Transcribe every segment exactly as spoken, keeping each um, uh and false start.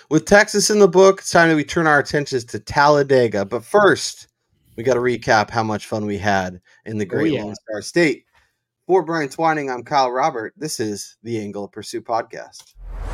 With Texas in the book, it's time that we turn our attentions to Talladega. But first, we got to recap how much fun we had in the Great Oh, yeah. Lone Star State. For Brian Twining, I'm Kyle Robert. This is the Angle of Pursuit podcast.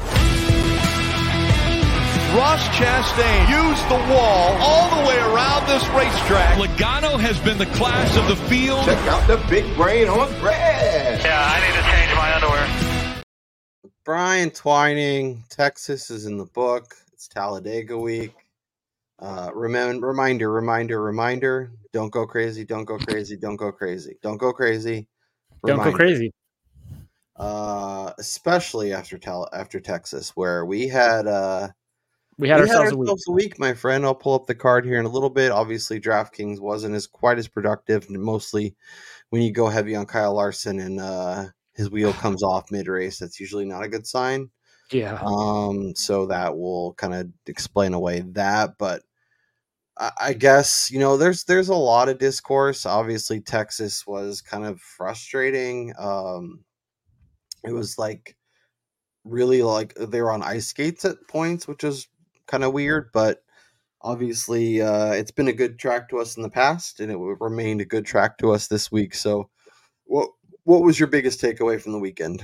Ross Chastain used the wall all the way around this racetrack. Logano has been the class of the field. Check out the big brain on Brad. Yeah, I need to change my underwear. Brian Twining, Texas is in the book. It's Talladega week. Uh, remember, reminder, reminder, reminder. Don't go crazy. Don't go crazy. Don't go crazy. Don't go crazy. Don't Reminder. go crazy. Uh, especially after Tal- after Texas, where we had uh, we had we ourselves had a week. a week, my friend. I'll pull up the card here in a little bit. Obviously, DraftKings wasn't as quite as productive. Mostly, when you go heavy on Kyle Larson and uh, his wheel comes off mid race, that's usually not a good sign. Yeah. Um, so that will kind of explain away that, but I, I guess, you know, there's, there's a lot of discourse. Obviously Texas was kind of frustrating. Um, it was like really like they were on ice skates at points, which is kind of weird, but obviously, uh, it's been a good track to us in the past and it remained a good track to us this week. So what, what was your biggest takeaway from the weekend?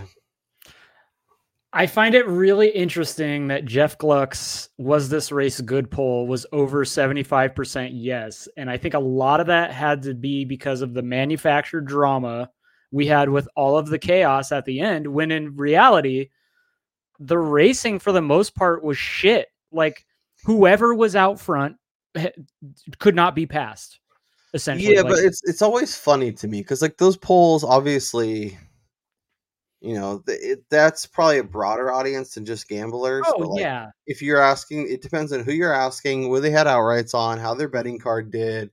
I find it really interesting that Jeff Gluck's was this race good poll was over seventy-five percent yes. And I think a lot of that had to be because of the manufactured drama we had with all of the chaos at the end, when in reality, the racing for the most part was shit. Like whoever was out front could not be passed, essentially. Yeah, like, but it's it's always funny to me because like those polls obviously, you know, it, that's probably a broader audience than just gamblers. Oh, but like, yeah. if you're asking, it depends on who you're asking, where they had outrights on, how their betting card did.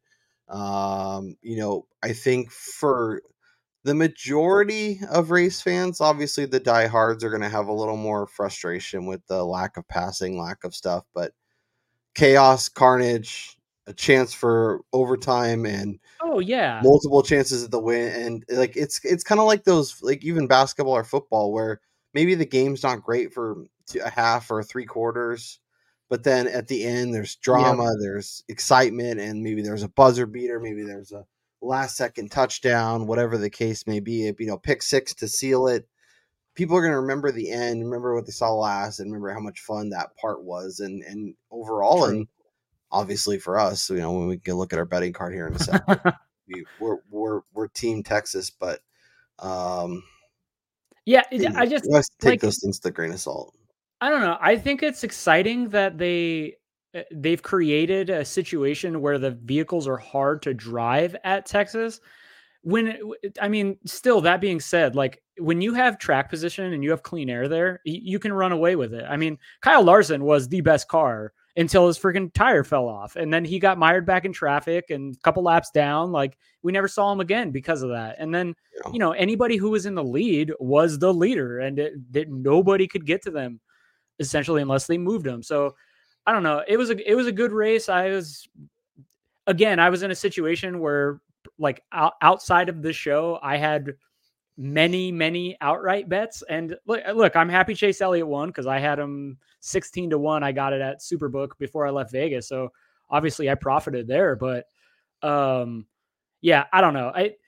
Um, you know, I think for the majority of race fans, obviously the diehards are going to have a little more frustration with the lack of passing, lack of stuff, but chaos, carnage, a chance for overtime, and oh yeah, multiple chances at the win. And like it's it's kind of like those, like even basketball or football, where maybe the game's not great for a half or three quarters, but then at the end there's drama, yep. There's excitement, and maybe there's a buzzer beater, maybe there's a last second touchdown, whatever the case may be, you know, pick six to seal it. People are going to remember the end, remember what they saw last, and remember how much fun that part was. And and overall, True. And obviously for us, you know, when we can look at our betting card here in a second, we, we're we're we're Team Texas, but um, yeah, I just you guys take like, those things with a grain of salt. I don't know. I think it's exciting that they they've created a situation where the vehicles are hard to drive at Texas. When, I mean, still that being said, like when you have track position and you have clean air there, you can run away with it. I mean, Kyle Larson was the best car until his freaking tire fell off. And then he got mired back in traffic and a couple laps down. Like we never saw him again because of that. And then, yeah. you know, anybody who was in the lead was the leader, and it, it, nobody could get to them essentially unless they moved them. So I don't know. It was a, it was a good race. I was, again, I was in a situation where, like out, outside of the show, I had many, many outright bets. And look, look, I'm happy Chase Elliott won because I had him sixteen to one. I got it at Superbook before I left Vegas. So obviously I profited there, but um, yeah, I don't know. I,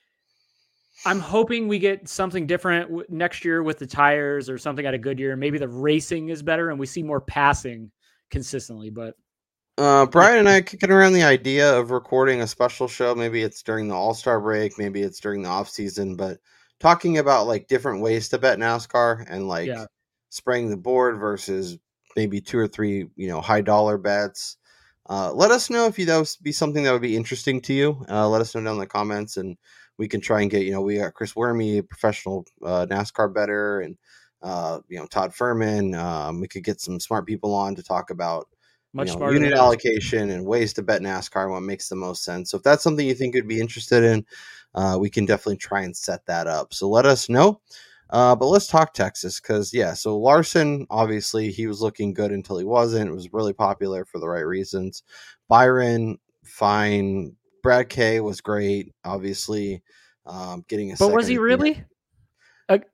I'm hoping we get something different w- next year with the tires or something at a Goodyear. Maybe the racing is better and we see more passing consistently, but Uh, Brian and I kicking around the idea of recording a special show. Maybe it's during the All-Star break, maybe it's during the off season, but talking about like different ways to bet NASCAR and like yeah. spraying the board versus maybe two or three, you know, high dollar bets. Uh, let us know if you, that would be something that would be interesting to you. Uh, let us know down in the comments and we can try and get, you know, we got Chris Wormy, a professional uh, NASCAR bettor, and, uh, you know, Todd Furman. Um, we could get some smart people on to talk about Much you know, smarter unit allocation and ways to bet NASCAR and what makes the most sense. So if that's something you think you'd be interested in, uh, we can definitely try and set that up. So let us know. Uh, but let's talk Texas because, yeah, so Larson, obviously, he was looking good until he wasn't. It was really popular for the right reasons. Byron, fine. Brad K was great, obviously. Um, getting a But was he really? Uh,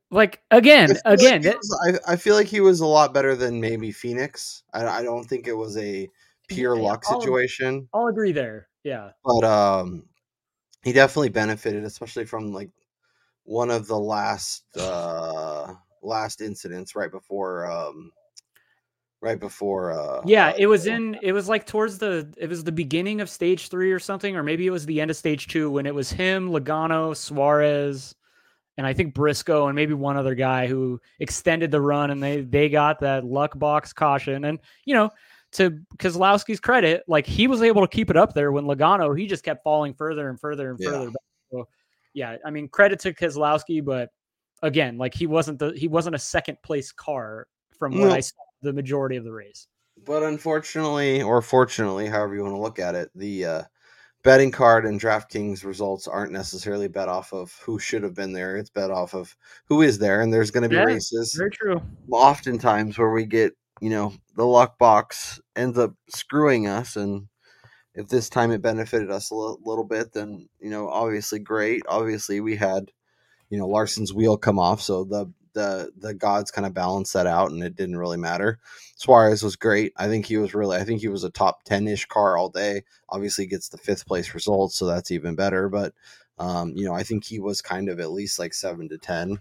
Like again, I feel, again, like that, was, I, I feel like he was a lot better than maybe Phoenix. I, I don't think it was a yeah, pure yeah, luck I'll, situation, I'll agree there. Yeah. but um, he definitely benefited, especially from like one of the last uh last incidents right before um right before uh, Yeah, uh it was in it was like towards the it was the beginning of stage three or something, or maybe it was the end of stage two when it was him, Logano, Suarez, and I think Briscoe and maybe one other guy who extended the run, and they they got that luck box caution. And you know, to Keselowski's credit, like he was able to keep it up there when Logano, he just kept falling further and further and yeah. further back. So yeah, I mean credit to Keselowski, but again, like he wasn't the he wasn't a second place car from what No. I saw the majority of the race. But unfortunately, or fortunately, however you want to look at it, the uh, betting card and DraftKings results aren't necessarily bet off of who should have been there. It's bet off of who is there. And there's going to be Yeah, races very true. oftentimes where we get, you know, the luck box ends up screwing us. And if this time it benefited us a l- little bit, then, you know, obviously great. Obviously we had, you know, Larson's wheel come off. So the, the, the gods kind of balanced that out and it didn't really matter. Suarez was great. I think he was really, I think he was a top ten ish car all day. Obviously gets the fifth place results. So that's even better. But, um, you know, I think he was kind of at least like seven to ten.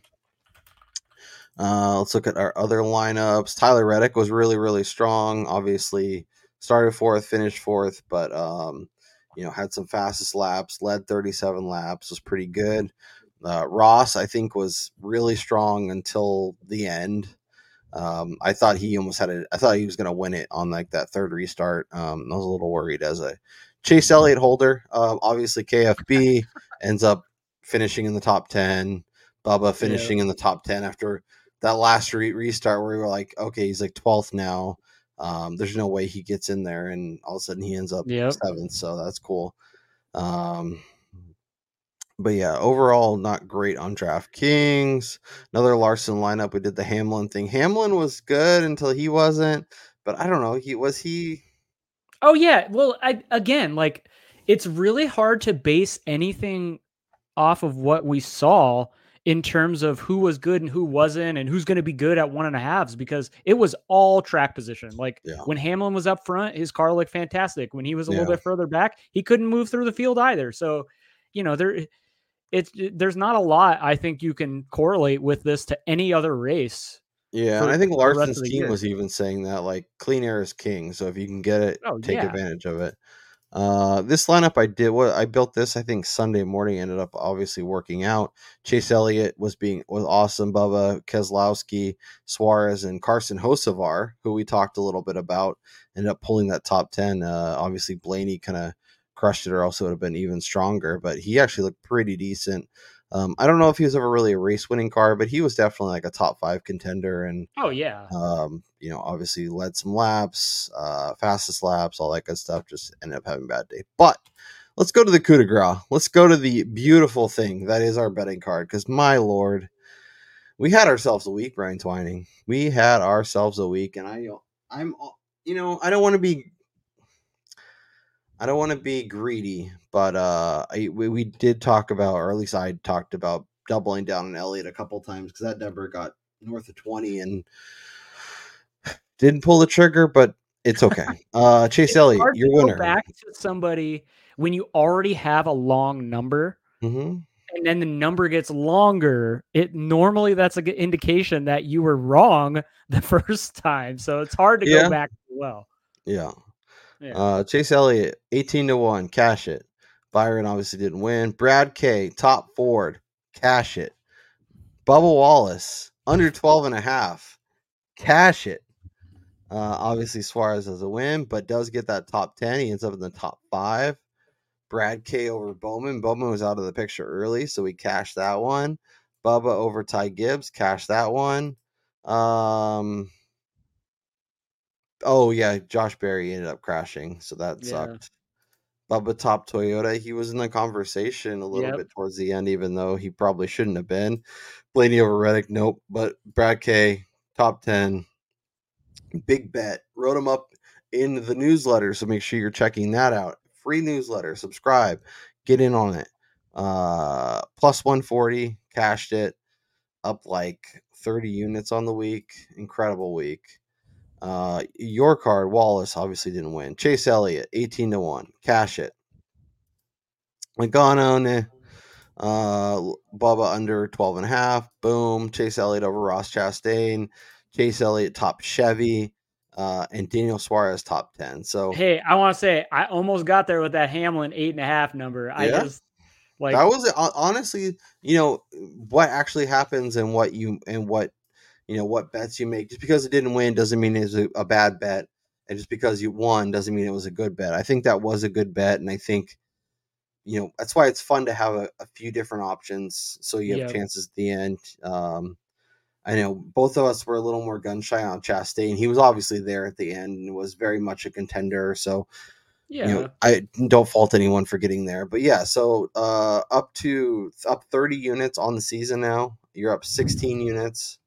Uh, let's look at our other lineups. Tyler Reddick was really, really strong. Obviously started fourth, finished fourth, but, um, you know, had some fastest laps, led thirty-seven laps, was pretty good. Uh, Ross, I think, was really strong until the end. Um, I thought he almost had it. I thought he was going to win it on like that third restart. Um, I was a little worried as a Chase Elliott holder. Uh, obviously, K F B ends up finishing in the top ten. Bubba finishing yeah. in the top ten after that last re- restart where we were like, okay, he's like twelfth now. Um, there's no way he gets in there, and all of a sudden he ends up yep. seventh. So that's cool. Um, But yeah, overall, not great on DraftKings. Another Larson lineup. We did the Hamlin thing. Hamlin was good until he wasn't. But I don't know. He was he. Oh yeah. Well, I again, like it's really hard to base anything off of what we saw in terms of who was good and who wasn't, and who's going to be good at one and a halves, because it was all track position. Like yeah. when Hamlin was up front, his car looked fantastic. When he was a yeah. little bit further back, he couldn't move through the field either. So, you know, there. It's there's not a lot I think you can correlate with this to any other race. Yeah, for, and I think Larson's team year. was even saying that like clean air is king. So if you can get it, oh, take yeah. advantage of it. Uh, this lineup I did what I built this I think Sunday morning, ended up obviously working out. Chase Elliott was being was awesome. Bubba Keselowski, Suarez, and Carson Hocevar, who we talked a little bit about, ended up pulling that top ten. Uh, obviously Blaney kind of crushed it, or else it would have been even stronger, but he actually looked pretty decent. Um, I don't know if he was ever really a race winning car, but he was definitely like a top five contender. And oh yeah, um, you know, obviously led some laps, uh, fastest laps, all that good stuff. Just ended up having a bad day. But let's go to the coup de grace. Let's go to the beautiful thing that is our betting card, because my lord, we had ourselves a week, Brian Twining. We had ourselves a week, and I, I'm, you know, I don't want to be. I don't want to be greedy, but uh, I, we, we did talk about, or at least I talked about doubling down on Elliott a couple times, because that number got north of twenty and didn't pull the trigger, but it's okay. Uh, Chase it's Elliott, hard your to winner. Go back to somebody when you already have a long number, mm-hmm. and then the number gets longer. It normally that's an indication that you were wrong the first time, so it's hard to yeah. go back as well. Yeah. Yeah. Uh, Chase Elliott, eighteen to one, cash it. Byron obviously didn't win. Brad K, top Ford, cash it. Bubba Wallace, under twelve and a half, cash it. Uh, obviously Suarez has a win, but does get that top ten. He ends up in the top five. Brad K over Bowman. Bowman was out of the picture early, so we cashed that one. Bubba over Ty Gibbs, cashed that one. Um... Oh, yeah, Josh Berry ended up crashing, so that yeah. sucked. Bubba top Toyota, he was in the conversation a little yep. bit towards the end, even though he probably shouldn't have been. Blaney over Reddick, nope. But Brad K, top ten. Big bet. Wrote him up in the newsletter, so make sure you're checking that out. Free newsletter. Subscribe. Get in on it. Uh, plus one forty, cashed it. up like thirty units on the week. Incredible week. Uh, your card, Wallace, obviously didn't win. Chase Elliott, eighteen to one. Cash it. Logano, nah. Uh, Bubba under twelve and a half. Boom. Chase Elliott over Ross Chastain. Chase Elliott top Chevy. Uh, and Daniel Suarez top ten. So hey, I want to say I almost got there with that Hamlin eight and a half number. I yeah. just like that was honestly, you know, what actually happens and what you and what you know what bets you make. Just because it didn't win doesn't mean it's a, a bad bet, and just because you won doesn't mean it was a good bet. I think that was a good bet, and I think you know that's why it's fun to have a, a few different options so you have Yep. chances at the end. Um, I know both of us were a little more gun shy on Chastain. He was obviously there at the end and was very much a contender. So, yeah. you know, I don't fault anyone for getting there. But yeah, so uh, up to up thirty units on the season now. You're up sixteen units.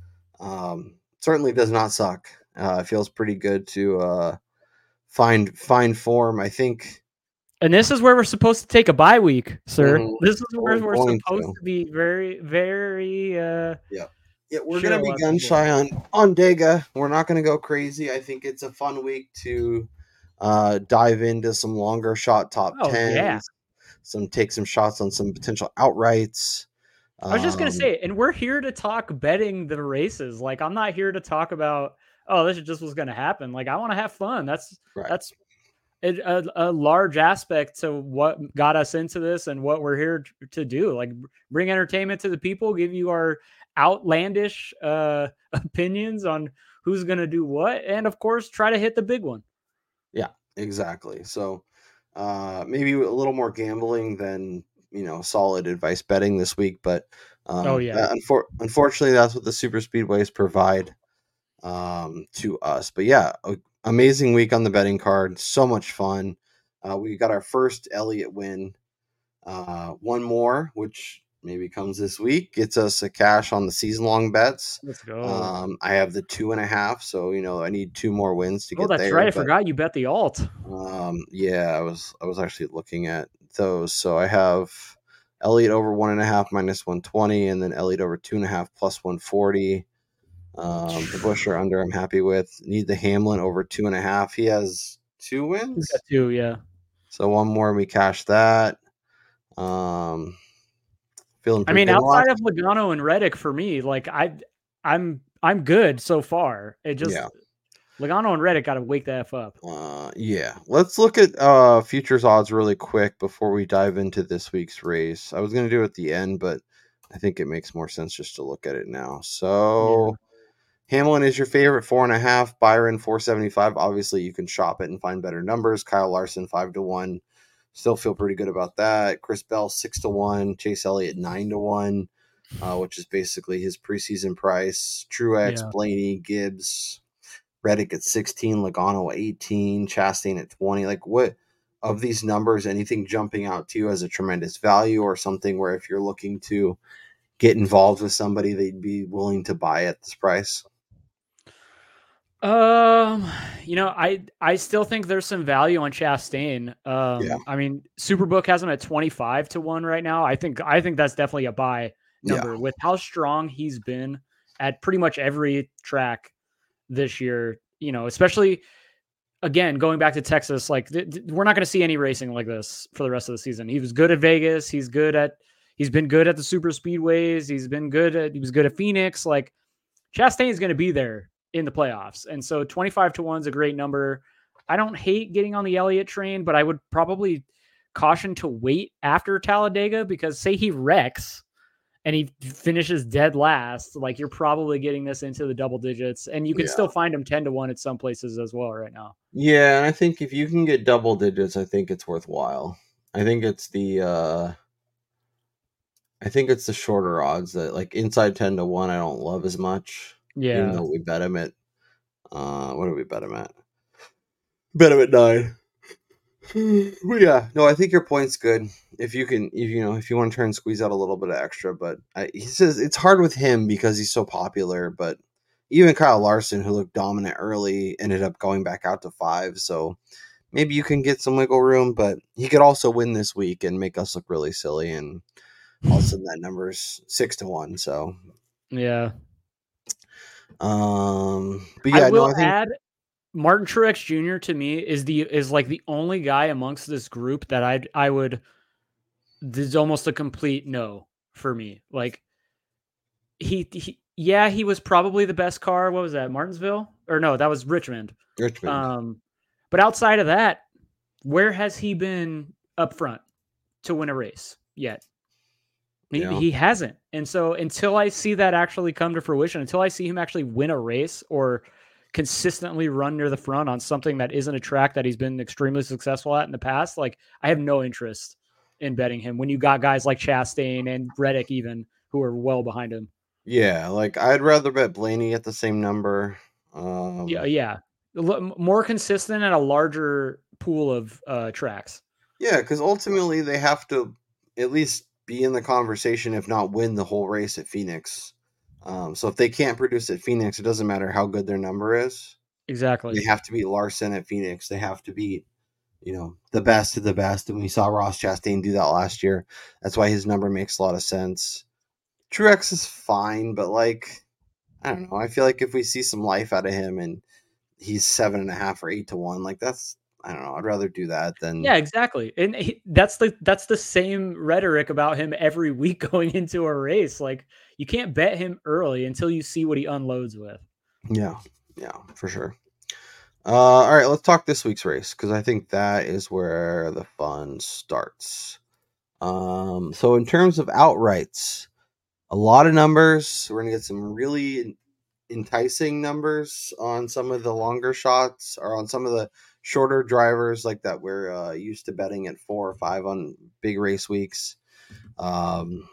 Um, certainly does not suck. Uh, it feels pretty good to uh, find find form. I think. And this is where we're supposed to take a bye week, sir. Mhm. This is where We're we're going supposed to. to be very, very. Uh, Yeah. Yeah, we're Sure, gonna be lots of gun people. shy on on Dega. We're not gonna go crazy. I think it's a fun week to uh, dive into some longer shot top Oh, tens. yeah. Some take some shots on some potential outrights. I was just gonna Um, say, and we're here to talk betting the races. Like, I'm not here to talk about, oh, this is just what's gonna happen. Like, I want to have fun. That's Right. that's a, a, a large aspect to what got us into this and what we're here t- to do. Like, bring entertainment to the people, give you our outlandish uh, opinions on who's gonna do what, and of course, try to hit the big one. Yeah, exactly. So uh, maybe a little more gambling than you know solid advice betting this week, but um, Oh, yeah. uh, unfor- unfortunately, that's what the super speedways provide um, to us. But yeah, a- amazing week on the betting card. So much fun. Uh, we got our first Elliott win. Uh, one more, which maybe comes this week, gets us a cash on the season long bets. Let's go. Um, I have the two and a half, so you know I need two more wins to oh, get that's there. right. I but, forgot you bet the alt. Um, yeah, I was I was actually looking at those. So I have Elliott over one and a half minus one twenty, and then Elliott over two and a half plus one forty. Um, the Busher under I'm happy with. Need the Hamlin over two and a half. He has two He's wins, got two, yeah. so one more and we cash that. Um, feeling. I Pretty mean, good. outside of Logano and Reddick, for me, like I, I'm, I'm good so far. It just Yeah. Logano and Reddick got to wake the f up. Uh, yeah, let's look at uh futures odds really quick before we dive into this week's race. I was gonna do it at the end, but I think it makes more sense just to look at it now. So Hamlin is your favorite, four and a half. Byron four seventy five. Obviously, you can shop it and find better numbers. Kyle Larson five to one. Still feel pretty good about that. Chris Bell six to one. Chase Elliott nine to one, uh, which is basically his preseason price. Truex, Yeah. Blaney, Gibbs, Reddick at sixteen, Logano at eighteen, Chastain at twenty. Like, what of these numbers, anything jumping out to you as a tremendous value or something where if you're looking to get involved with somebody, they'd be willing to buy at this price? Um, you know, I I still think there's some value on Chastain. Um, Yeah. I mean, Superbook has him at twenty-five to one right now. I think I think that's definitely a buy number Yeah. with how strong he's been at pretty much every track this year. You know, especially again going back to Texas. Like th- th- we're not going to see any racing like this for the rest of the season. He was good at Vegas. He's good at. He's been good at the super speedways. He's been good at. He was good at Phoenix. Like Chastain is going to be there in the playoffs. And so twenty-five to one is a great number. I don't hate getting on the Elliott train, but I would probably caution to wait after Talladega because say he wrecks and he finishes dead last, like you're probably getting this into the double digits and you can Yeah. still find him ten to one at some places as well right now. Yeah, and I think if you can get double digits, I think it's worthwhile. I think it's the uh I think it's the shorter odds that like inside ten to one I don't love as much. Yeah. Even though we bet him at uh what do we bet him at? Bet him at nine. But yeah, no, I think your point's good. If you can, if you know, if you want to try and squeeze out a little bit of extra, but I, he says it's hard with him because he's so popular. But even Kyle Larson, who looked dominant early, ended up going back out to five. So maybe you can get some wiggle room, but he could also win this week and make us look really silly. And all of a sudden, that number's six to one. So Yeah. Um, but yeah, I will no, I think add Martin Truex Junior to me is the is like the only guy amongst this group that I I would. This is almost a complete no for me. Like he, he yeah, he was probably the best car. What was that? Martinsville? Or no, that was Richmond. Richmond. Um, but outside of that, where has he been up front to win a race yet? He, Yeah. he hasn't. And so until I see that actually come to fruition, until I see him actually win a race or consistently run near the front on something that isn't a track that he's been extremely successful at in the past, like I have no interest in betting him when you got guys like Chastain and Reddick even who are well behind him. Yeah, like I'd rather bet Blaney at the same number. Um, Yeah, yeah. More consistent and a larger pool of uh, tracks. Yeah, because ultimately they have to at least be in the conversation, if not win the whole race at Phoenix. Um, so if they can't produce at Phoenix, it doesn't matter how good their number is. Exactly. They have to beat Larson at Phoenix. They have to beat, you know, the best of the best. And we saw Ross Chastain do that last year. That's why his number makes a lot of sense. Truex is fine, but like, I don't know. I feel like if we see some life out of him and he's seven and a half or eight to one, like that's, I don't know. I'd rather do that than yeah, exactly. And he, that's the that's the same rhetoric about him every week going into a race. Like you can't bet him early until you see what he unloads with. Yeah, yeah, for sure. Uh, all right, let's talk this week's race because I think that is where the fun starts. Um, so in terms of outrights, a lot of numbers. We're gonna get some really enticing numbers on some of the longer shots or on some of the shorter drivers like that we're uh, used to betting at four or five on big race weeks. Um,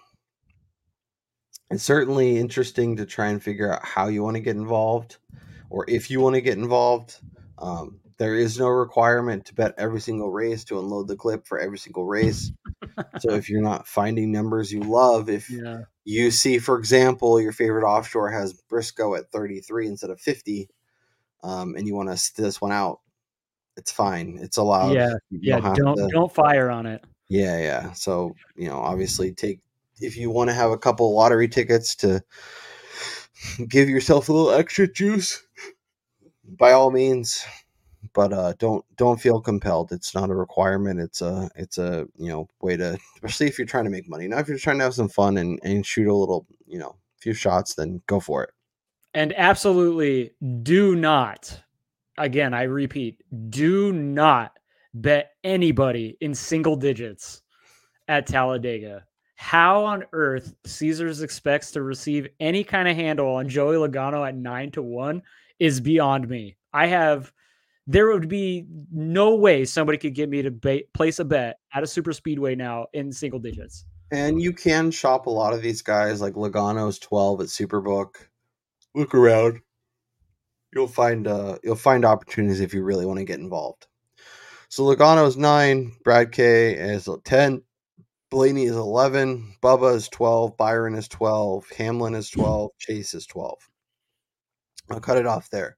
it's certainly interesting to try and figure out how you want to get involved or if you want to get involved. Um, there is no requirement to bet every single race to unload the clip for every single race. So if you're not finding numbers you love, if Yeah. you see, for example, your favorite offshore has Briscoe at thirty-three instead of fifty, um, and you want to sit this one out, it's fine. It's allowed. Yeah. You Yeah. don't have Don't to- don't fire on it. Yeah, yeah. So, you know, obviously take if you want to have a couple lottery tickets to give yourself a little extra juice, by all means. But uh, don't don't feel compelled. It's not a requirement. It's a it's a you know way to, especially if you're trying to make money. Now, if you're trying to have some fun and, and shoot a little, you know, few shots, then go for it. And absolutely do not, again, I repeat, do not bet anybody in single digits at Talladega. How on earth Caesars expects to receive any kind of handle on Joey Logano at nine to one is beyond me. I have, there would be no way somebody could get me to ba- place a bet at a super speedway now in single digits. And you can shop a lot of these guys, like Logano's twelve at Superbook. Look around. You'll find uh, you'll find opportunities if you really want to get involved. So Logano's nine, Brad K is ten, Blaney is eleven, Bubba is twelve, Byron is twelve, Hamlin is twelve, Chase is twelve. I'll cut it off there.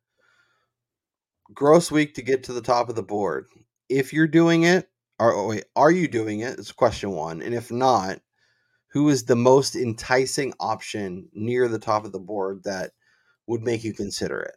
Gross week to get to the top of the board. If you're doing it, or oh wait, are you doing it? It's question one. And if not, who is the most enticing option near the top of the board that would make you consider it?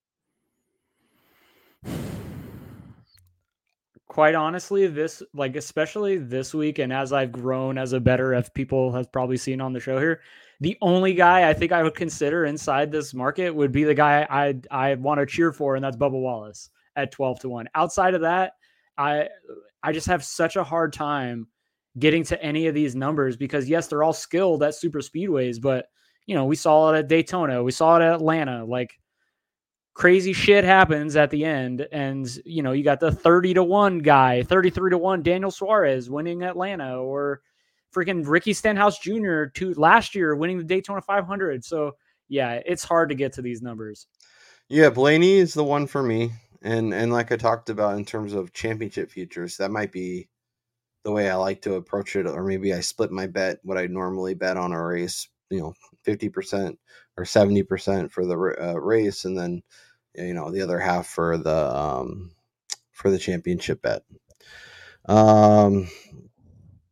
Quite honestly, this, like, especially this week, and as I've grown as a better, as people have probably seen on the show here, the only guy I think I would consider inside this market would be the guy I I want to cheer for, and that's Bubba Wallace at twelve to one. Outside of that, I I just have such a hard time getting to any of these numbers because yes, they're all skilled at super speedways, but you know, we saw it at Daytona, we saw it at Atlanta, like crazy shit happens at the end. And, you know, you got the thirty to one guy, thirty-three to one, Daniel Suarez winning Atlanta, or freaking Ricky Stenhouse Junior to last year winning the Daytona five hundred. So yeah, it's hard to get to these numbers. Yeah. Blaney is the one for me. And, and like I talked about in terms of championship futures, that might be the way I like to approach it. Or maybe I split my bet, what I normally bet on a race, you know, fifty percent or seventy percent for the uh, race. And then, you know, the other half for the, um, for the championship bet. Um,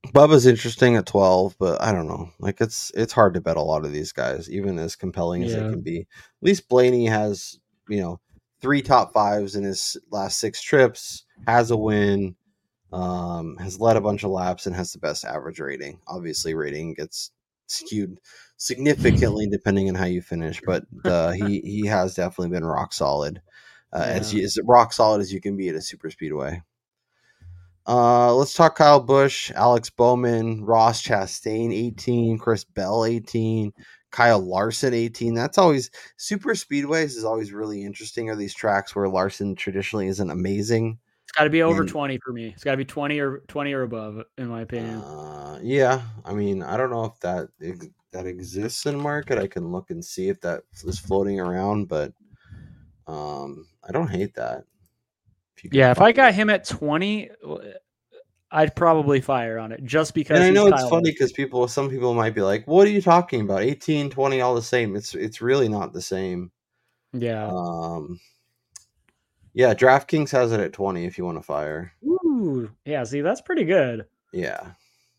Bubba's interesting at twelve, but I don't know. Like it's it's hard to bet a lot of these guys, even as compelling as Yeah. they can be. At least Blaney has, you know, three top fives in his last six trips, has a win, um, has led a bunch of laps, and has the best average rating. Obviously, rating gets skewed significantly depending on how you finish, but uh, he he has definitely been rock solid, uh, Yeah. as, you, as rock solid as you can be at a super speedway. Uh, let's talk Kyle Busch, Alex Bowman, Ross Chastain, eighteen, Chris Bell, eighteen, Kyle Larson, eighteen. That's always super speedways is always really interesting. Are these tracks where Larson traditionally isn't amazing? It's got to be over And- twenty for me. It's got to be twenty or twenty or above, in my opinion. Uh, yeah, I mean, I don't know if that ex- that exists in market. I can look and see if that is floating around, but um, I don't hate that. If you can Yeah, if I find got it. him at twenty, I'd probably fire on it just because. And I he's know it's Kyle funny Larson. because people, some people might be like, "What are you talking about? eighteen, twenty, all the same." It's it's really not the same. Yeah. Um, yeah, DraftKings has it at twenty if you want to fire. Ooh. Yeah. See, that's pretty good. Yeah.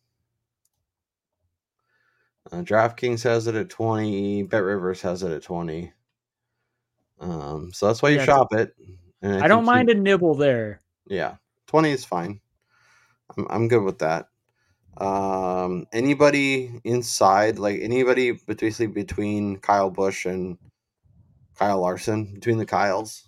Uh, DraftKings has it at twenty. BetRivers has it at twenty. Um, so that's why you Yeah, shop it. And I don't think mind you- a nibble there. Yeah, twenty is fine. I'm I'm good with that. Um, anybody inside, like anybody between between Kyle Busch and Kyle Larson, between the Kyles.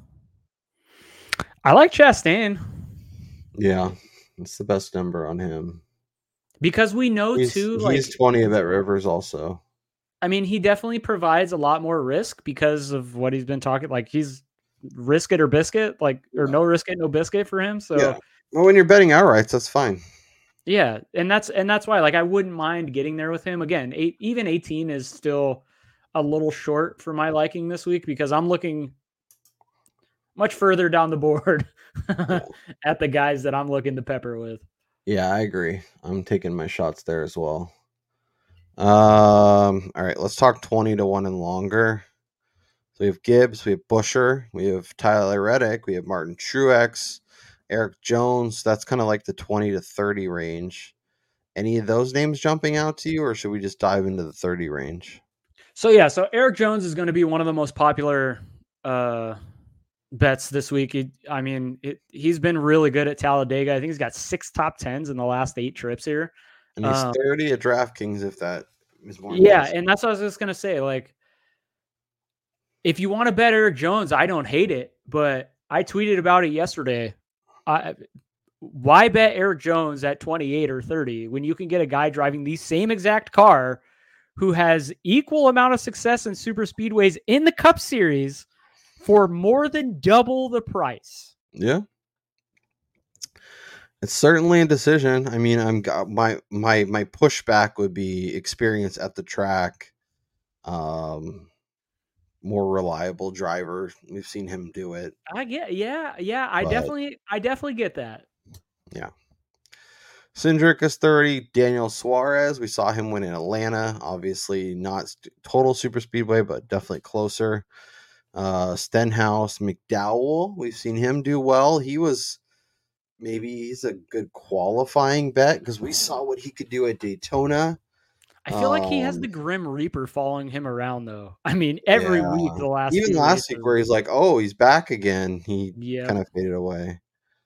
I like Chastain Yeah, it's the best number on him. because we know He's, too. he's Like, twenty at Rivers also. I mean, he definitely provides a lot more risk because of what he's been talking. Like, he's risk it or biscuit, like, or Yeah. no risk it, no biscuit for him. So Yeah. Well, when you're betting outrights, that's fine. yeah, and that's and that's why, like, I wouldn't mind getting there with him again. Eight, even eighteen is still a little short for my liking this week because I'm looking much further down the board at the guys that I'm looking to pepper with. Yeah, I agree. I'm taking my shots there as well. Um, all right, let's talk twenty to one and longer. So we have Gibbs, we have Busher, we have Tyler Reddick, we have Martin Truex, Eric Jones. That's kind of like the twenty to thirty range. Any of those names jumping out to you, or should we just dive into the thirty range? So yeah, so Eric Jones is going to be one of the most popular uh, bets this week. He, I mean, it, he's been really good at Talladega. I think he's got six top tens in the last eight trips here. And he's Um, thirty at DraftKings, if that is more. Yeah, impressive. and that's what I was just going to say. Like, if you want to bet Eric Jones, I don't hate it, but I tweeted about it yesterday. I, why bet Eric Jones at twenty-eight or thirty when you can get a guy driving the same exact car who has equal amount of success in super speedways in the Cup Series for more than double the price? Yeah. It's certainly a decision. I mean, I'm my my my pushback would be experience at the track, um, more reliable driver. We've seen him do it. I get, yeah, yeah. I But- definitely, I definitely get that. Yeah. Cindric is thirty. Daniel Suarez, we saw him win in Atlanta. Obviously, not st- total super speedway, but definitely closer. Uh, Stenhouse, McDowell, we've seen him do well. He was maybe he's a good qualifying bet because we saw what he could do at Daytona. I feel like he has Um, the Grim Reaper following him around, though. I mean, every Yeah. week the last Even few last week races. where he's like, oh, he's back again. He Yeah. kind of faded away.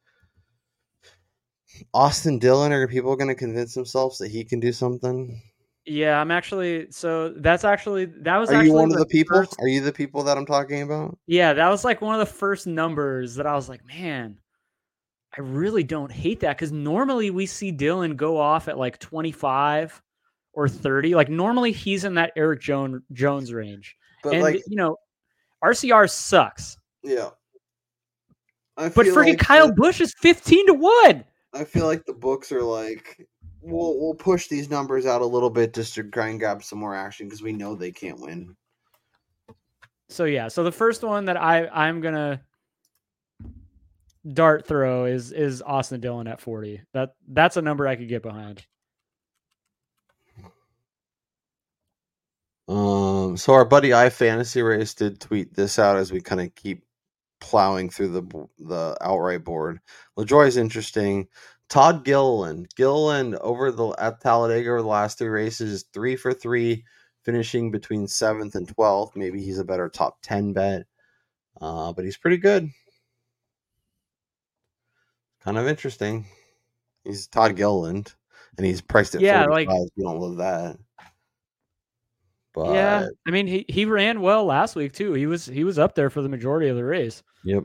Austin Dillon, are people going to convince themselves that he can do something? Yeah, I'm actually so that's actually that was Are actually you one of the the people? first- Are you the people that I'm talking about? yeah, that was like one of the first numbers that I was like, man, I really don't hate that because normally we see Dylan go off at like twenty-five or thirty. Like normally he's in that Eric Jones Jones range, But and like, you know, R C R sucks. yeah. I But feel freaking like Kyle the- Busch is fifteen to one. I feel like the books are like, we'll we'll push these numbers out a little bit just to try and grab some more action because we know they can't win. So yeah, so the first one that I I'm gonna dart throw is is Austin Dillon at forty. That that's a number I could get behind. Um, so our buddy I Fantasy Race did tweet this out as we kind of keep plowing through the the outright board. LaJoy is interesting. Todd Gilliland. Gilliland over the at Talladega over the last three races, three for three, finishing between seventh and twelfth. Maybe he's a better top ten bet, uh, but he's pretty good. Kind of interesting. He's Todd Gilliland, and he's priced at yeah, forty-five. like You don't love that. But yeah, I mean he, he ran well last week too. He was he was up there for the majority of the race. Yep.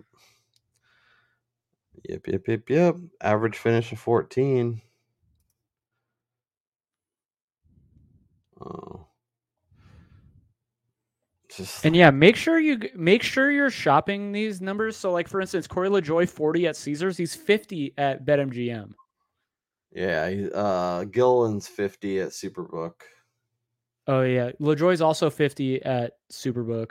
Yep, yep, yep, yep. Average finish of fourteen. Oh. Just And yeah, make sure you make sure you're shopping these numbers. So like for instance, Corey LaJoie forty at Caesars, he's fifty at BetMGM. yeah, he, uh Gilliland's fifty at Superbook. Oh yeah, LaJoie's also fifty at Superbook.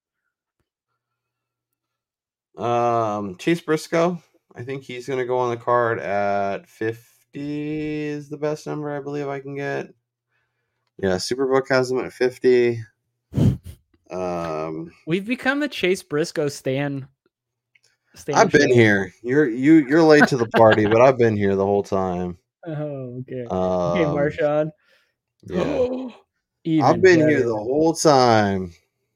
Um, Chase Briscoe, I think he's going to go on the card at fifty is the best number I believe I can get. Yeah, Superbook has him at fifty. Um, We've become the Chase Briscoe stan. stan I've been show. here. You're you you're late to the party, but I've been here the whole time. Oh, okay. Um, Okay, Marshawn. Yeah, Even I've been here better. the whole time.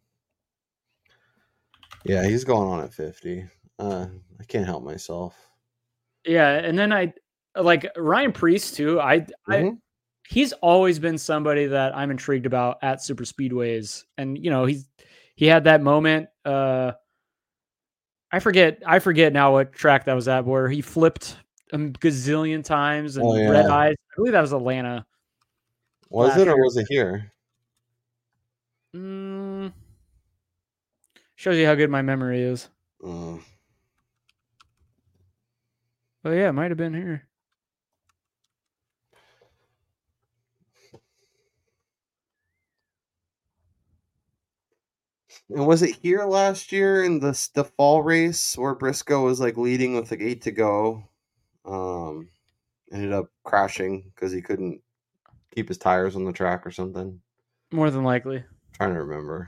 Yeah, he's going on at fifty. Uh, I can't help myself. Yeah, and then I like Ryan Priest too. I, I Mhm. he's always been somebody that I'm intrigued about at super speedways, and you know he's he had that moment. Uh, I forget I forget now what track that was at where he flipped a gazillion times and Oh, yeah. red eyes. I believe that was Atlanta. Was last it or year. was it here? Mm, shows you how good my memory is. Uh, Oh yeah, it might have been here. And was it here last year in the the fall race where Briscoe was like leading with like eight to go? Um, ended up crashing because he couldn't keep his tires on the track or something. More than likely. trying to remember.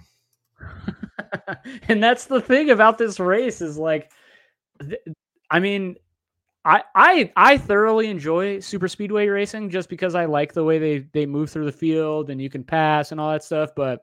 And that's the thing about this race is like, th- I mean, I, I I thoroughly enjoy super speedway racing just because I like the way they they move through the field and you can pass and all that stuff. But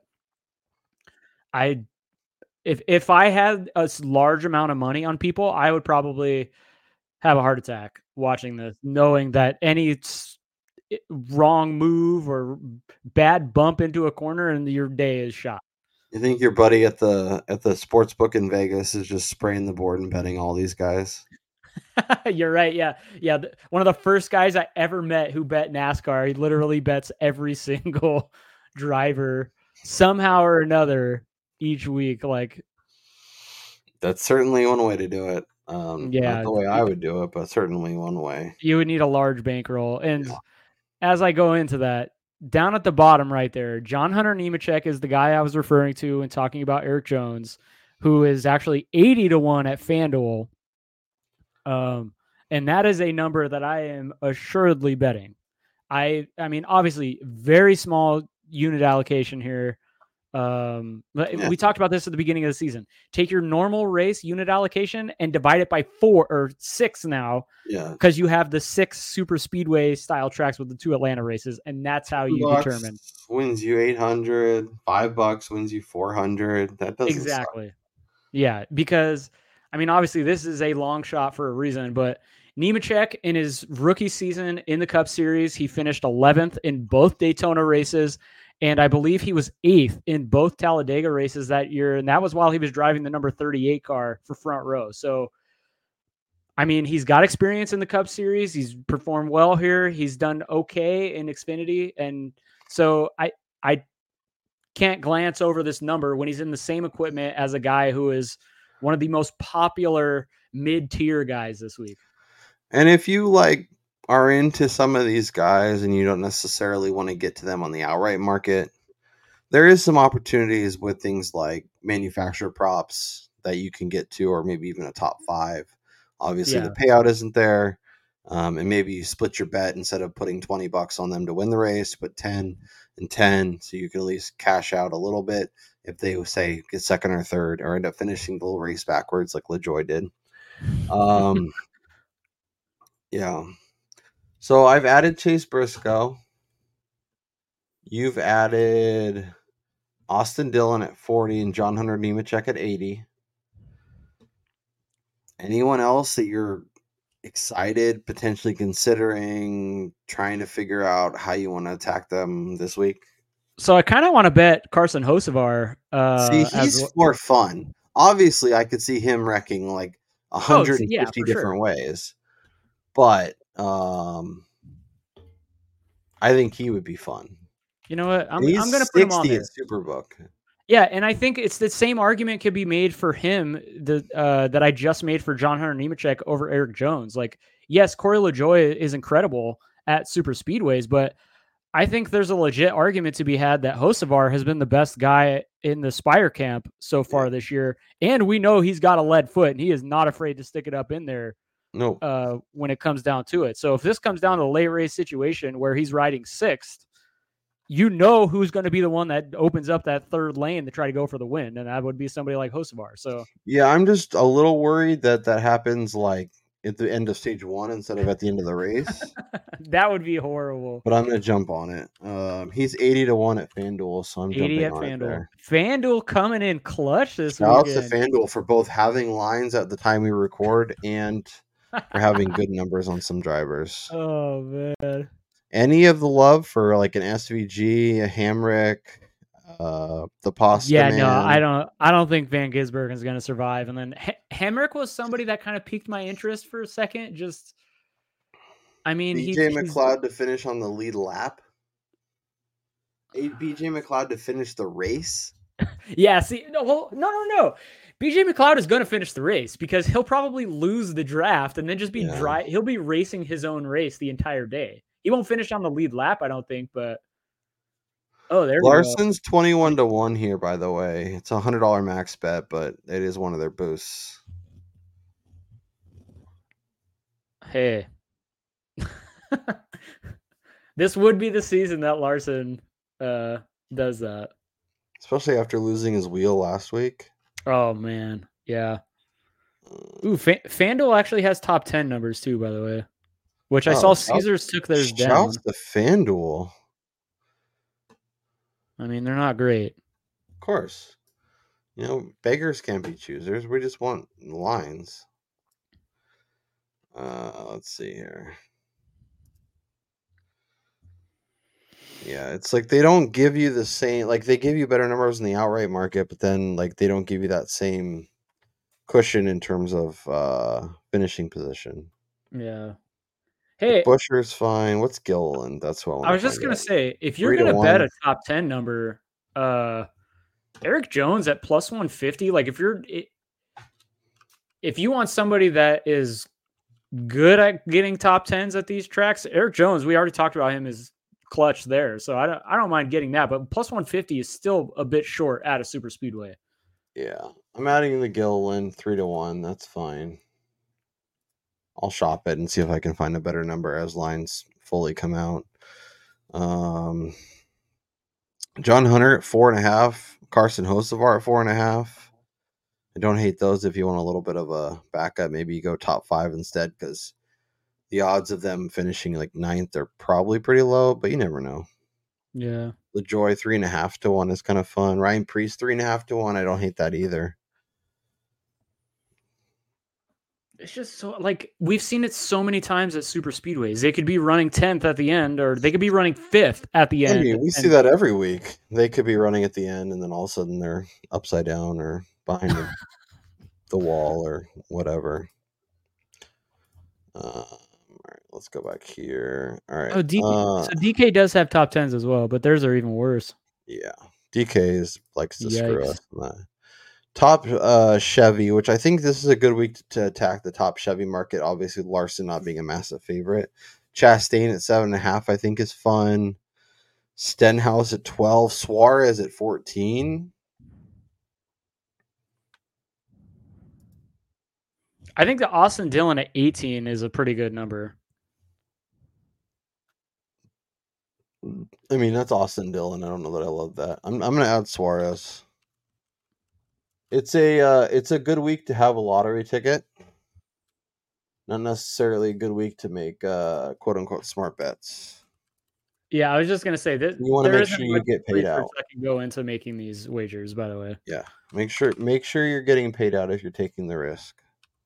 I, if if I had a s- large amount of money on people, I would probably have a heart attack watching this, knowing that any s- i- wrong move or bad bump into a corner and your day is shot. You think your buddy at the at the sports book in Vegas is just spraying the board and betting all these guys? You're right. Yeah. Yeah. th- One of the first guys I ever met who bet NASCAR, he literally bets every single driver somehow or another each week. Like, That's certainly one way to do it. Um, Yeah, not the way it's- I would do it, but certainly one way. you would need a large bankroll. And Yeah. as I go into that, down at the bottom right there, John Hunter Nemechek is the guy I was referring to and talking about Eric Jones, who is actually eighty to one at FanDuel. Um, and that is a number that I am assuredly betting. I I mean, obviously, very small unit allocation here. Um, but Yeah. we talked about this at the beginning of the season. Take your normal race unit allocation and divide it by four or six now, Yeah. because you have the six super speedway style tracks with the two Atlanta races, and that's how Two you bucks determine wins you eight hundred. Five bucks wins you four hundred. That doesn't suck. exactly. Yeah, because I mean, obviously, this is a long shot for a reason, but Nemechek in his rookie season in the Cup Series, he finished eleventh in both Daytona races, and I believe he was eighth in both Talladega races that year, and that was while he was driving the number thirty-eight car for Front Row. So, I mean, he's got experience in the Cup Series. He's performed well here. He's done okay in Xfinity, and so I I can't glance over this number when he's in the same equipment as a guy who is one of the most popular mid-tier guys this week. And if you like are into some of these guys and you don't necessarily want to get to them on the outright market, there is some opportunities with things like manufacturer props that you can get to, or maybe even a top five. Obviously, Yeah. the payout isn't there. Um, and maybe you split your bet instead of putting twenty bucks on them to win the race, put ten and ten, so you can at least cash out a little bit if they say get second or third or end up finishing the race backwards like LaJoie did. Um, yeah. So I've added Chase Briscoe. You've added Austin Dillon at forty and John Hunter Nemechek at eighty. Anyone else that you're excited, potentially considering, trying to figure out how you want to attack them this week? So I kind of want to bet Carson Hocevar. Uh, see, he's as... more fun. Obviously, I could see him wrecking like one hundred fifty oh, yeah, different sure. ways. But um, I think he would be fun. You know what? I'm, he's I'm going to put him on there. Superbook. Yeah, and I think it's the same argument could be made for him the, uh, that I just made for John Hunter Nemechek over Eric Jones. Like, yes, Corey LaJoie is incredible at super speedways, but I think there's a legit argument to be had that Hocevar has been the best guy in the Spire camp so far this year, and we know he's got a lead foot, and he is not afraid to stick it up in there no. uh, when it comes down to it. So if this comes down to a late race situation where he's riding sixth, you know who's going to be the one that opens up that third lane to try to go for the win, and that would be somebody like Hocevar. So yeah, I'm just a little worried that that happens like at the end of stage one instead of at the end of the race. That would be horrible. But I'm going to jump on it. Um, he's eighty to one at FanDuel, so I'm eighty jumping at on FanDuel. it there. FanDuel coming in clutch this Shout weekend. out to FanDuel for both having lines at the time we record and for having good numbers on some drivers. Oh, man. Any of the love for like an S V G, a Hamrick, uh, the Pasta Yeah, Man? no, I don't. I don't think Van Gisbergen is going to survive. And then H- Hamrick was somebody that kind of piqued my interest for a second. Just, I mean, B J he, McLeod to finish on the lead lap. B J McLeod to finish the race. Yeah. See, no, well, no, no, no. B J McLeod is going to finish the race because he'll probably lose the draft and then just be Yeah. dry. He'll be racing his own race the entire day. He won't finish on the lead lap, I don't think, but oh, there Larson's twenty-one to one here, by the way. It's a hundred dollar max bet, but it is one of their boosts. Hey. This would be the season that Larson uh, does that. Especially after losing his wheel last week. Oh, man. Yeah. Ooh, Fan- FanDuel actually has top ten numbers, too, by the way. Which I oh, saw Caesars took theirs down. Shouts to FanDuel. I mean, they're not great. Of course. You know, beggars can't be choosers. We just want lines. Uh, let's see here. Yeah, it's like they don't give you the same, like they give you better numbers in the outright market, but then like they don't give you that same cushion in terms of uh, finishing position. Yeah. Hey, Busher's fine. What's Gilliland? That's what I, I was just gonna out. say, if you're gonna bet a top ten number, uh, Eric Jones at plus one fifty. Like if you're, if you want somebody that is good at getting top tens at these tracks, Eric Jones, we already talked about him, is clutch there. So I don't, I don't mind getting that, but plus one fifty is still a bit short at a super speedway. Yeah, I'm adding the Gilliland three to one. That's fine. I'll shop it and see if I can find a better number as lines fully come out. Um, John Hunter at four and a half. Carson Hocevar at four and a half. I don't hate those if you want a little bit of a backup. Maybe you go top five instead because the odds of them finishing like ninth are probably pretty low, but you never know. Yeah. LaJoy three and a half to one is kind of fun. Ryan Preece three and a half to one. I don't hate that either. It's just so, like, we've seen it so many times at super speedways. They could be running tenth at the end, or they could be running fifth at the end. I mean, we and, see that every week. They could be running at the end, and then all of a sudden they're upside down or behind the, the wall or whatever. Uh, all right, let's go back here. All right. Oh, D K, uh, so D K does have top tens as well, but theirs are even worse. Yeah, D K is likes to Yikes. screw us on that. Top uh, Chevy, which I think this is a good week to attack the top Chevy market. Obviously, Larson not being a massive favorite. Chastain at seven and a half, I think, is fun. Stenhouse at twelve. Suarez at fourteen. I think the Austin Dillon at eighteen is a pretty good number. I mean, that's Austin Dillon. I don't know that I love that. I'm I'm gonna add Suarez. It's a uh, it's a good week to have a lottery ticket. not necessarily a good week to make uh, quote unquote smart bets. Yeah, I was just gonna say that you want to there make isn't sure you much get paid research out. that can go into making these wagers. By the way, Yeah, make sure make sure you're getting paid out if you're taking the risk.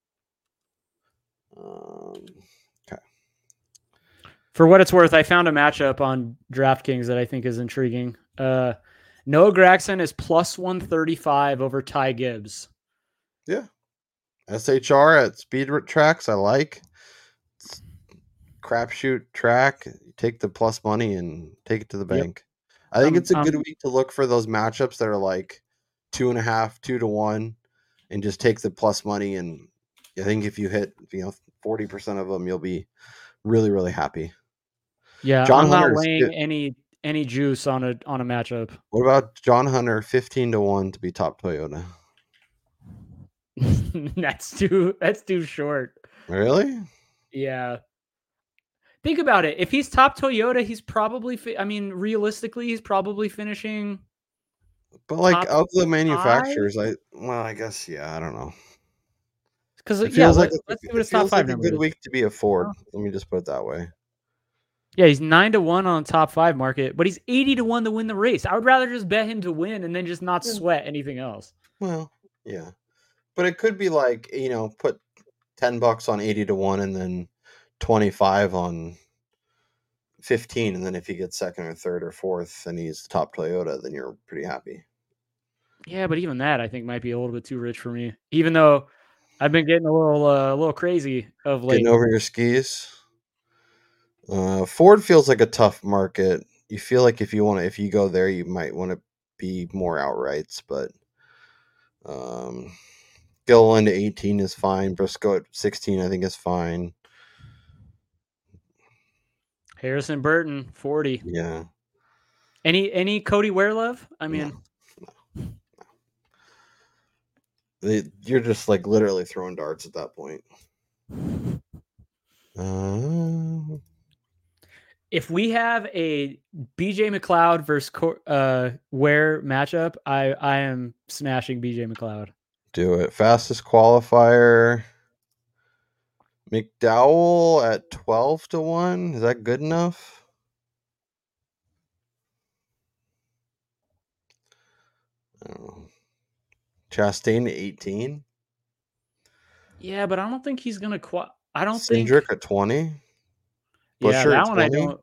Um, okay. For what it's worth, I found a matchup on DraftKings that I think is intriguing. Uh, Noah Gragson is plus one thirty-five over Ty Gibbs. Yeah. S H R at speed tracks, I like. It's crapshoot track. You take the plus money and take it to the bank. Yep. I think um, it's a good um, week to look for those matchups that are like two and a half, two to one, and just take the plus money. And I think if you hit, you know, forty percent of them, you'll be really, really happy. Yeah, John I'm Hunter's, not laying any any juice on a on a matchup. What about John Hunter, fifteen to one to be top Toyota? that's too that's too short. Really? Yeah. Think about it. If he's top Toyota, he's probably. Fi- I mean, realistically, he's probably finishing. But like of the manufacturers, five? I well, I guess yeah. I don't know. Because it yeah, feels let, like let's a, see what his it feels top five like a good is. week to be a Ford. Oh. Let me just put it that way. Yeah, he's nine to one on top five market, but he's eighty to one to win the race. I would rather just bet him to win and then just not sweat anything else. Well, yeah, but it could be like, you know, put ten bucks on eighty to one and then twenty-five on fifteen, and then if you get second or third or fourth and he's the top Toyota, then you're pretty happy. Yeah, but even that I think might be a little bit too rich for me. Even though I've been getting a little uh, a little crazy of late. Getting over your skis. Uh, Ford feels like a tough market. You feel like if you want to, if you go there, you might want to be more outrights, but um, Gilliland to eighteen is fine. Briscoe at sixteen, I think, is fine. Harrison Burton, forty. Yeah. Any any Cody Ware love? I mean, no, no, no. They, you're just like literally throwing darts at that point. Uh, if we have a B J McLeod versus uh, Ware matchup, I I am smashing B J McLeod. Do it. Fastest qualifier. McDowell at twelve to one. Is that good enough? I don't know. Chastain to eighteen. Yeah, but I don't think he's gonna. Qu- I don't Cindric think. at twenty. Yeah, that one I don't.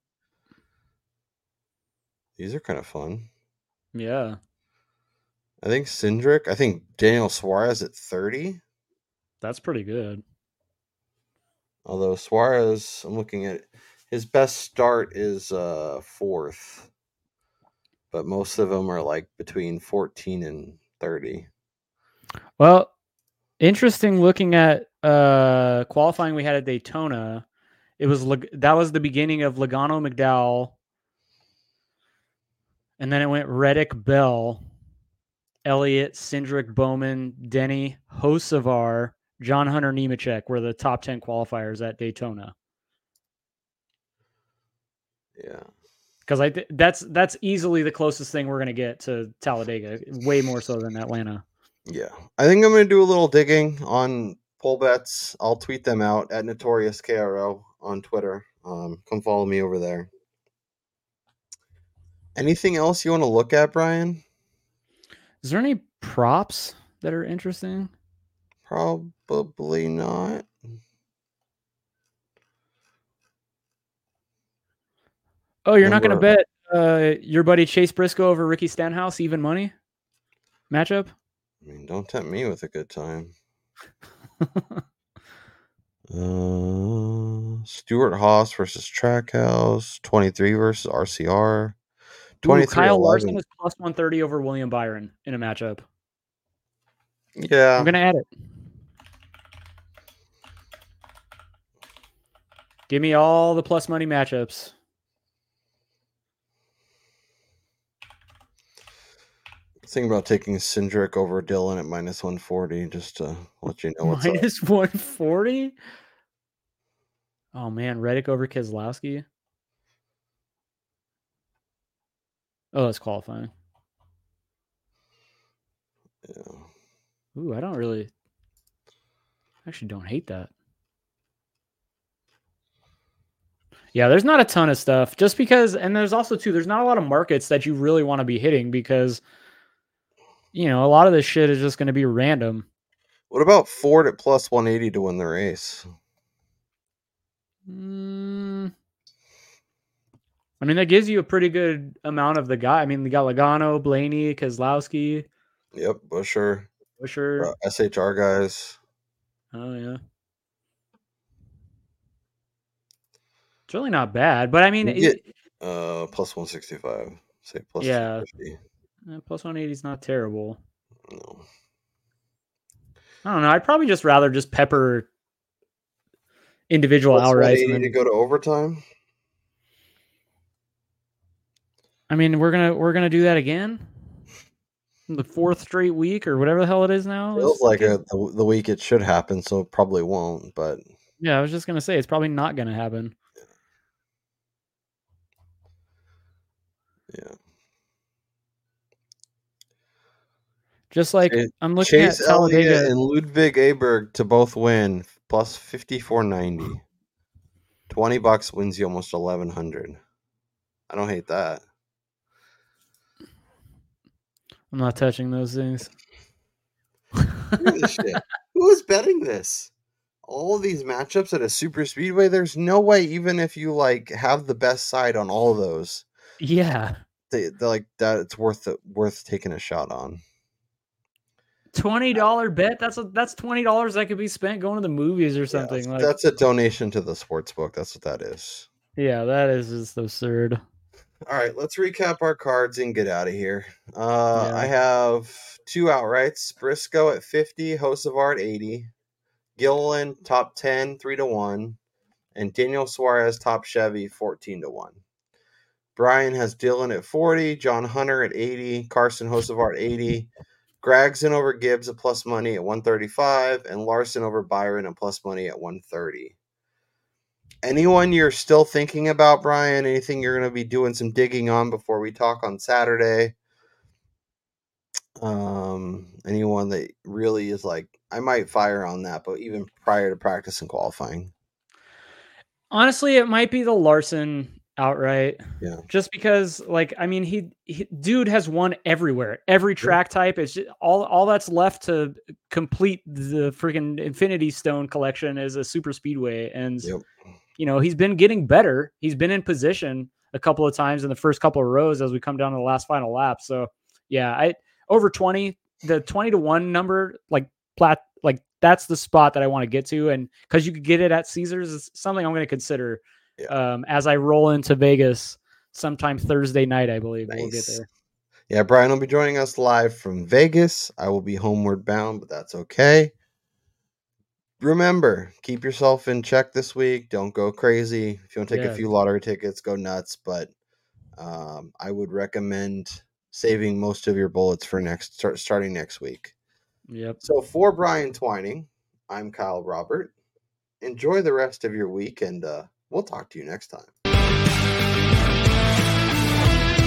These are kind of fun. Yeah. I think Cindric. I think Daniel Suarez at thirty. That's pretty good. Although Suarez, I'm looking at it, his best start is uh, fourth, but most of them are like between fourteen and thirty. Well, interesting looking at uh, qualifying we had at Daytona. It was that was the beginning of Logano McDowell, and then it went Reddick, Bell, Elliott, Cindric, Bowman, Denny, Hocevar, John Hunter, Nemechek were the top ten qualifiers at Daytona. Yeah, because I th- that's that's easily the closest thing we're gonna get to Talladega, way more so than Atlanta. Yeah, I think I'm gonna do a little digging on poll bets. I'll tweet them out at Notorious K R O on Twitter. Um, come follow me over there. Anything else you want to look at, Brian? Is there any props that are interesting? Probably not. Oh, you're Number... not going to bet uh, your buddy Chase Briscoe over Ricky Stenhouse, even money matchup? I mean, don't tempt me with a good time. uh, Stuart Haas versus Trackhouse, twenty-three versus R C R. Ooh, Kyle Larson is plus one thirty over William Byron in a matchup. Yeah. I'm going to add it. Give me all the plus money matchups. Thinking about taking Cindric over Dylan at minus one forty just to let you know what's minus up. one forty? Oh, man. Reddick over Keselowski. Oh, that's qualifying. Yeah. Ooh, I don't really... actually don't hate that. Yeah, there's not a ton of stuff just because, and there's also too, there's not a lot of markets that you really want to be hitting because, you know, a lot of this shit is just going to be random. What about Ford at plus one eighty to win the race? Mm, I mean, that gives you a pretty good amount of the guy. I mean, we got Logano, Blaney, Keselowski. Yep, Busher. Busher. Uh, S H R guys. Oh, yeah. It's really not bad, but I mean, You it, get uh, plus one sixty-five. Say plus yeah, two fifty. uh, plus one eighty is not terrible. No. I don't know. I'd probably just rather just pepper individual Plus outrights. one eighty And then, to go to overtime. I mean, we're gonna we're gonna do that again, the fourth straight week or whatever the hell it is now. Feels This like game? a, the, the week it should happen, so it probably won't. But Yeah, I was just gonna say it's probably not gonna happen. yeah, Just like Chase, I'm looking Chase at Talladega. Elliott and Ludwig Aberg to both win plus fifty-four ninety. Twenty bucks wins you almost eleven hundred. I don't hate that. I'm not touching those things. Who is betting this? All these matchups at a super speedway, there's no way, even if you like have the best side on all of those, Yeah, they they're like that it's worth it, worth taking a shot on. twenty dollar bet. That's a, that's twenty dollars that could be spent going to the movies or something. Yeah, like that's a donation to the sports book. That's what that is. Yeah, that is just absurd. All right, let's recap our cards and get out of here. Uh, Yeah. I have two outrights: Briscoe at fifty, Hocevar at eighty, Gilliland top ten, three to one, and Daniel Suarez top Chevy fourteen to one. Brian has Dylan at forty, John Hunter at eighty, Carson Hocevar at eighty, Gragson over Gibbs at plus money at one thirty-five, and Larson over Byron at plus money at one thirty. Anyone you're still thinking about, Brian? Anything you're going to be doing some digging on before we talk on Saturday? Um, anyone that really is like, I might fire on that, but even prior to practice and qualifying. Honestly, it might be the Larson outright. Yeah. Just because, like, I mean, he, he dude has won everywhere, every track type. It's just, all all that's left to complete the freaking Infinity Stone collection is a super speedway, and Yep. you know he's been getting better. He's been in position a couple of times in the first couple of rows as we come down to the last final lap. So yeah, I over twenty, the twenty to one number, like plat, like that's the spot that I want to get to, and because you could get it at Caesars, is something I'm going to consider. Yeah. Um, as I roll into Vegas sometime Thursday night, I believe nice. We'll get there. Yeah, Brian will be joining us live from Vegas. I will be homeward bound, but that's okay. Remember, keep yourself in check this week. Don't go crazy. If you want to take yeah. a few lottery tickets, go nuts. But um, I would recommend saving most of your bullets for next start, starting next week. Yep. So for Brian Twining, I'm Kyle Robert. Enjoy the rest of your week, and uh, we'll talk to you next time.